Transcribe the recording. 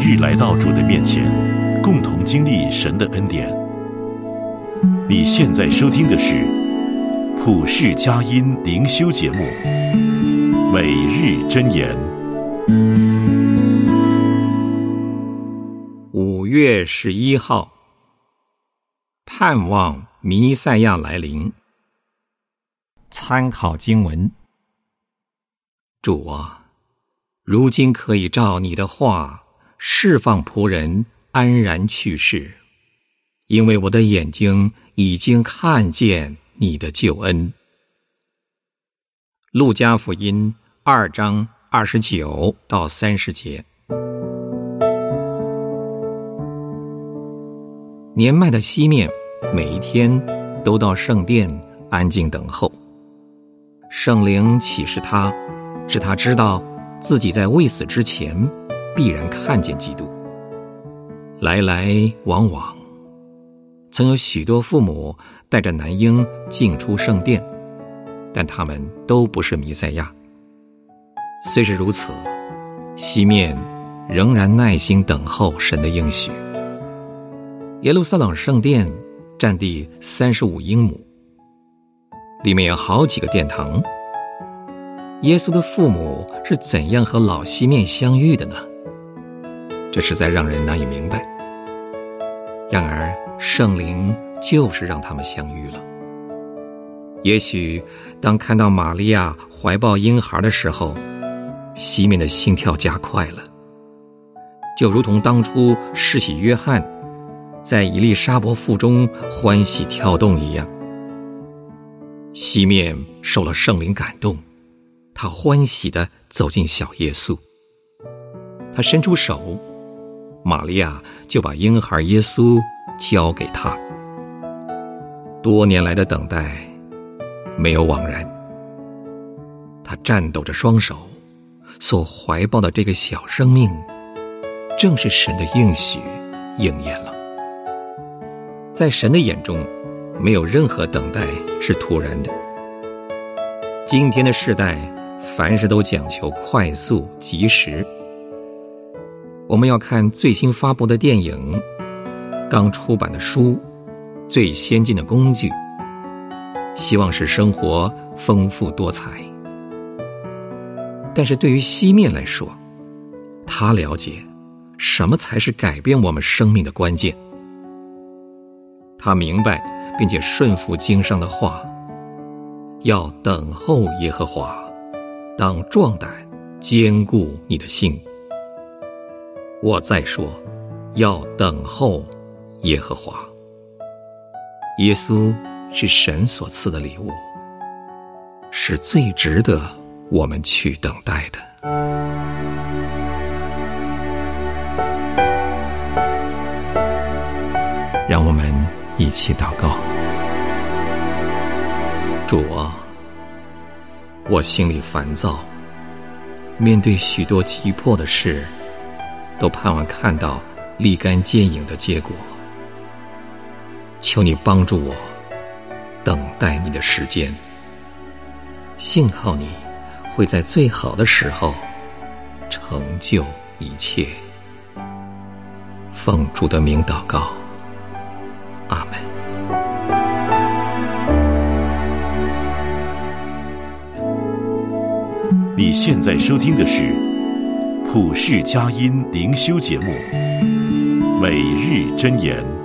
日来到主的面前，共同经历神的恩典。你现在收听的是普世佳音灵修节目《每日箴言》。 5月11号，盼望弥赛亚来临。参考经文：主啊，如今可以照你的话释放仆人安然去世，因为我的眼睛已经看见你的救恩。路加福音2章29到30节。年迈的西面每一天都到圣殿安静等候，圣灵启示他，使他知道自己在未死之前必然看见基督。来来往往，曾有许多父母带着男婴进出圣殿，但他们都不是弥赛亚。虽是如此，西面仍然耐心等候神的应许。耶路撒冷圣殿占地35英亩，里面有好几个殿堂。耶稣的父母是怎样和老西面相遇的呢？这实在让人难以明白。然而圣灵就是让他们相遇了。也许当看到玛利亚怀抱婴孩的时候，西面的心跳加快了，就如同当初施洗约翰在以利沙伯腹中欢喜跳动一样。西面受了圣灵感动，他欢喜地走进小耶稣，他伸出手，玛利亚就把婴孩耶稣交给他。多年来的等待没有枉然，他颤抖着双手，所怀抱的这个小生命正是神的应许应验了。在神的眼中，没有任何等待是突然的。今天的世代凡事都讲求快速及时，我们要看最新发布的电影，刚出版的书，最先进的工具，希望使生活丰富多彩。但是对于西面来说，他了解什么才是改变我们生命的关键。他明白并且顺服经上的话，要等候耶和华，当壮胆，坚固你的心。我再说，要等候耶和华。耶稣是神所赐的礼物，是最值得我们去等待的。让我们一起祷告。主啊，我心里烦躁，面对许多急迫的事，都盼望看到立竿见影的结果。求你帮助我等待你的时间，信靠你会在最好的时候成就一切。奉主的名祷告，阿们。 你现在收听的是普世佳音灵修节目《每日箴言》。